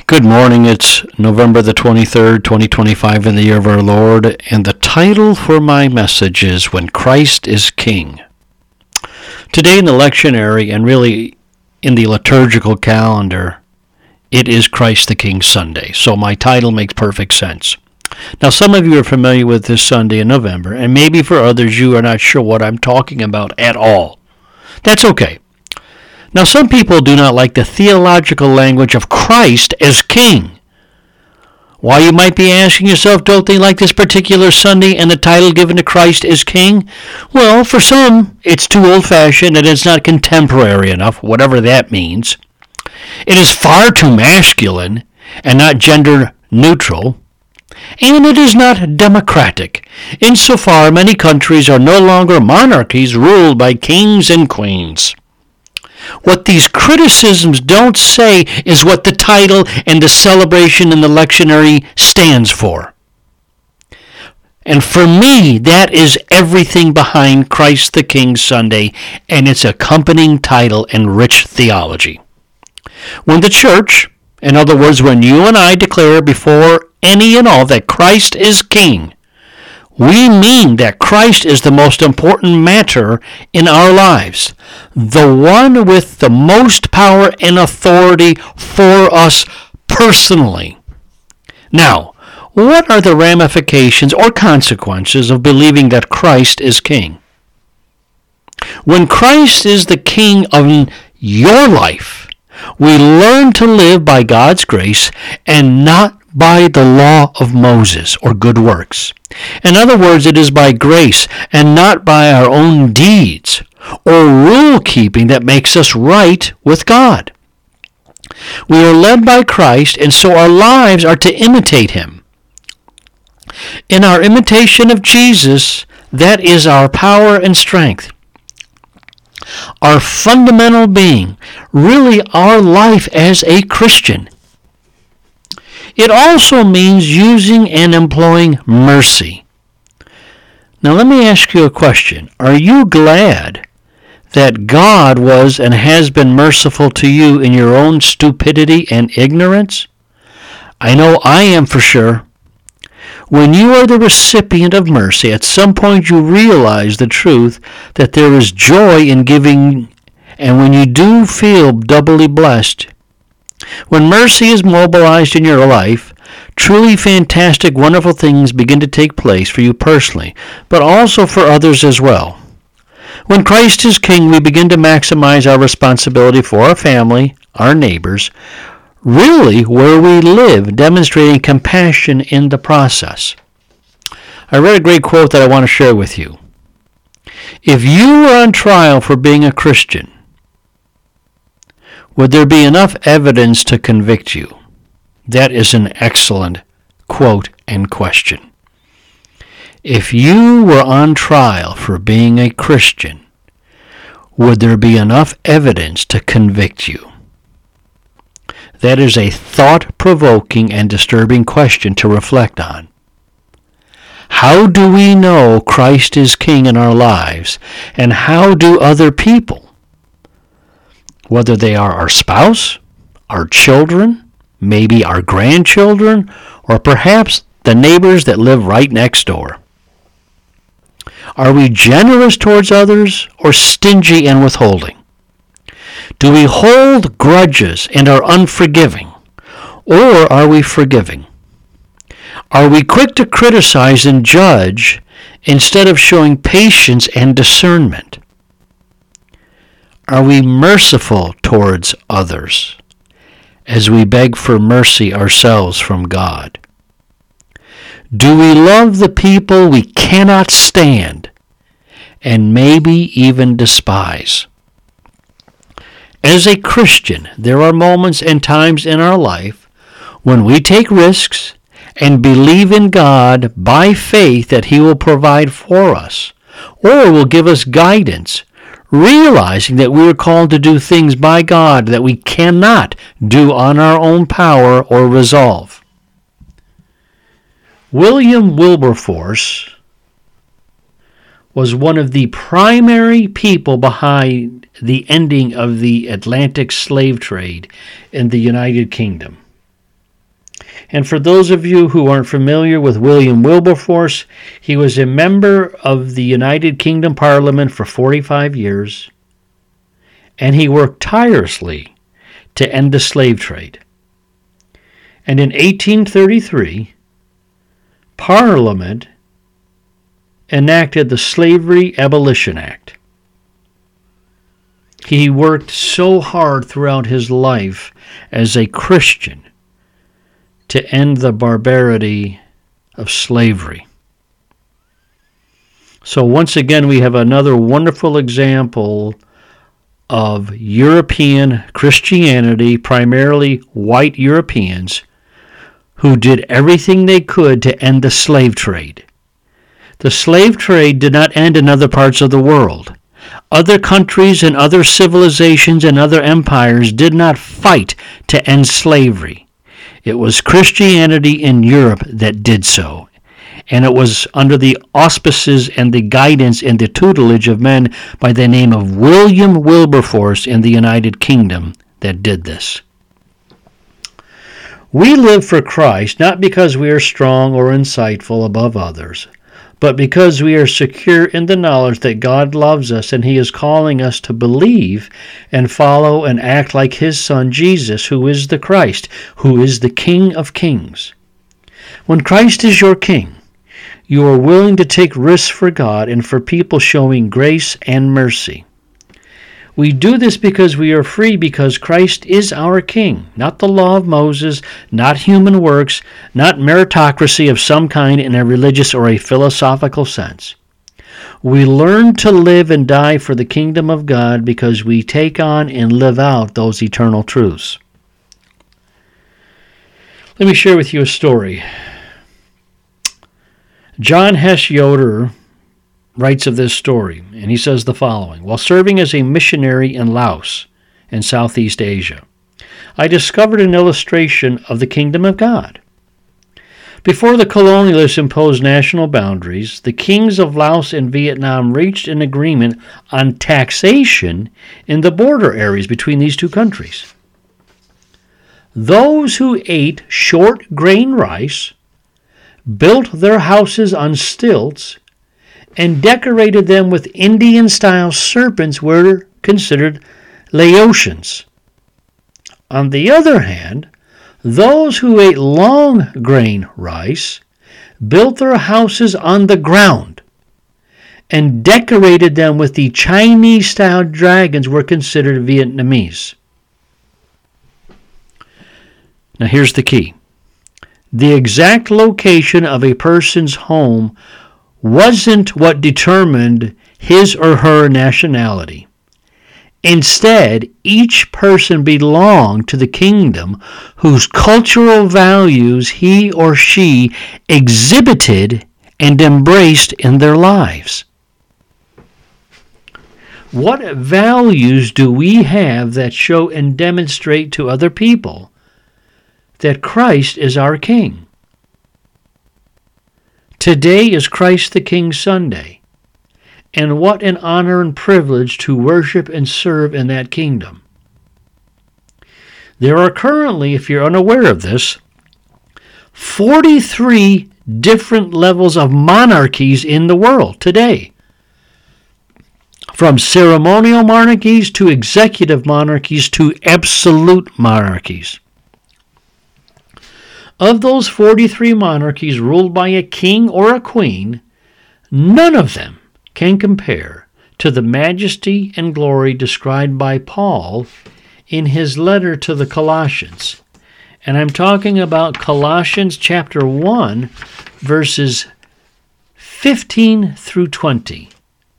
Good morning. It's November the 23rd, 2025 in the year of our Lord, and the title for my message is When Christ is King. Today in the lectionary, and really in the liturgical calendar, it is Christ the King Sunday, so my title makes perfect sense. Now, some of you are familiar with this Sunday in November, and maybe for others you are not sure what I'm talking about at all. That's okay. Now, some people do not like the theological language of Christ as King. Why, you might be asking yourself, don't they like this particular Sunday and the title given to Christ as King? Well, for some, it's too old-fashioned and it's not contemporary enough, whatever that means. It is far too masculine and not gender-neutral. And it is not democratic. Insofar, many countries are no longer monarchies ruled by kings and queens. What these criticisms don't say is what the title and the celebration in the lectionary stands for. And for me, that is everything behind Christ the King Sunday and its accompanying title and rich theology. When the church, in other words, when you and I declare before any and all that Christ is King, we mean that Christ is the most important matter in our lives, the one with the most power and authority for us personally. Now, what are the ramifications or consequences of believing that Christ is King? When Christ is the King of your life, we learn to live by God's grace and not by the law of Moses or good works. In other words, it is by grace and not by our own deeds or rule-keeping that makes us right with God. We are led by Christ, and so our lives are to imitate Him. In our imitation of Jesus, that is our power and strength. Our fundamental being, really our life as a Christian. It also means using and employing mercy. Now let me ask you a question. Are you glad that God was and has been merciful to you in your own stupidity and ignorance? I know I am for sure. When you are the recipient of mercy, at some point you realize the truth that there is joy in giving, and when you do feel doubly blessed, when mercy is mobilized in your life, truly fantastic, wonderful things begin to take place for you personally, but also for others as well. When Christ is King, we begin to maximize our responsibility for our family, our neighbors, really where we live, demonstrating compassion in the process. I read a great quote that I want to share with you. If you were on trial for being a Christian, would there be enough evidence to convict you? That is an excellent quote and question. If you were on trial for being a Christian, would there be enough evidence to convict you? That is a thought-provoking and disturbing question to reflect on. How do we know Christ is King in our lives, and how do other people, whether they are our spouse, our children, maybe our grandchildren, or perhaps the neighbors that live right next door? Are we generous towards others or stingy and withholding? Do we hold grudges and are unforgiving, or are we forgiving? Are we quick to criticize and judge instead of showing patience and discernment? Are we merciful towards others as we beg for mercy ourselves from God? Do we love the people we cannot stand and maybe even despise? As a Christian, there are moments and times in our life when we take risks and believe in God by faith that He will provide for us or will give us guidance, realizing that we are called to do things by God that we cannot do on our own power or resolve. William Wilberforce was one of the primary people behind the ending of the Atlantic slave trade in the United Kingdom. And for those of you who aren't familiar with William Wilberforce, he was a member of the United Kingdom Parliament for 45 years, and he worked tirelessly to end the slave trade. And in 1833, Parliament enacted the Slavery Abolition Act. He worked so hard throughout his life as a Christian to end the barbarity of slavery. So once again, we have another wonderful example of European Christianity, primarily white Europeans, who did everything they could to end the slave trade. The slave trade did not end in other parts of the world. Other countries and other civilizations and other empires did not fight to end slavery. It was Christianity in Europe that did so. And it was under the auspices and the guidance and the tutelage of men by the name of William Wilberforce in the United Kingdom that did this. We live for Christ not because we are strong or insightful above others, but because we are secure in the knowledge that God loves us and He is calling us to believe and follow and act like His Son Jesus, who is the Christ, who is the King of Kings. When Christ is your King, you are willing to take risks for God and for people showing grace and mercy. We do this because we are free, because Christ is our King, not the law of Moses, not human works, not meritocracy of some kind in a religious or a philosophical sense. We learn to live and die for the kingdom of God because we take on and live out those eternal truths. Let me share with you a story. John Hess Yoder writes of this story, and he says the following. While serving as a missionary in Laos in Southeast Asia, I discovered an illustration of the kingdom of God. Before the colonialists imposed national boundaries, the kings of Laos and Vietnam reached an agreement on taxation in the border areas between these two countries. Those who ate short grain rice, built their houses on stilts, and decorated them with Indian-style serpents were considered Laotians. On the other hand, those who ate long grain rice, built their houses on the ground, and decorated them with the Chinese-style dragons were considered Vietnamese. Now here's the key. The exact location of a person's home wasn't what determined his or her nationality. Instead, each person belonged to the kingdom whose cultural values he or she exhibited and embraced in their lives. What values do we have that show and demonstrate to other people that Christ is our King? Today is Christ the King Sunday, and what an honor and privilege to worship and serve in that kingdom. There are currently, if you're unaware of this, 43 different levels of monarchies in the world today. From ceremonial monarchies to executive monarchies to absolute monarchies. Of those 43 monarchies ruled by a king or a queen, none of them can compare to the majesty and glory described by Paul in his letter to the Colossians. And I'm talking about Colossians chapter 1, verses 15 through 20.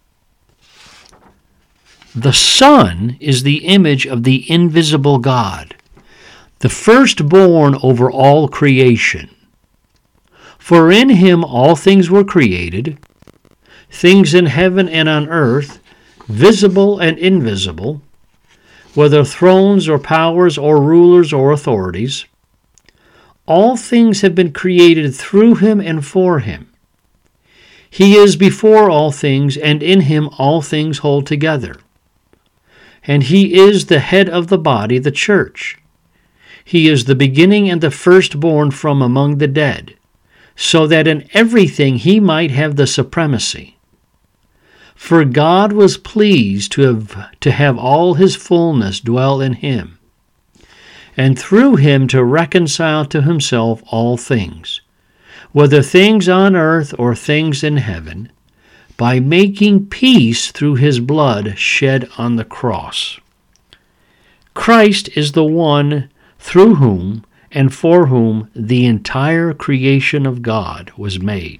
The Son is the image of the invisible God, the firstborn over all creation. For in him all things were created, things in heaven and on earth, visible and invisible, whether thrones or powers or rulers or authorities. All things have been created through him and for him. He is before all things, and in him all things hold together. And he is the head of the body, the church. He is the beginning and the firstborn from among the dead, so that in everything he might have the supremacy. For God was pleased to have all his fullness dwell in him, and through him to reconcile to himself all things, whether things on earth or things in heaven, by making peace through his blood shed on the cross. Christ is the one through whom and for whom the entire creation of God was made.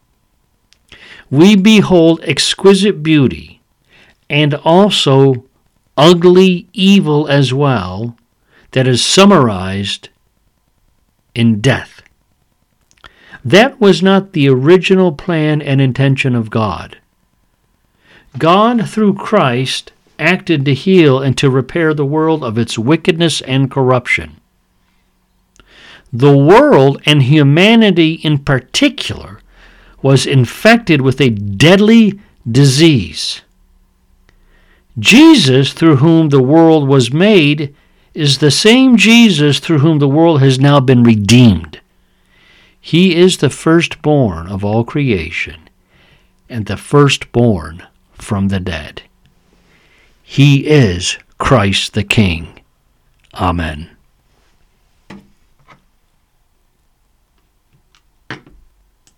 We behold exquisite beauty and also ugly evil as well that is summarized in death. That was not the original plan and intention of God. God, through Christ, acted to heal and to repair the world of its wickedness and corruption. The world, and humanity in particular, was infected with a deadly disease. Jesus, through whom the world was made, is the same Jesus through whom the world has now been redeemed. He is the firstborn of all creation, and the firstborn from the dead. He is Christ the King. Amen.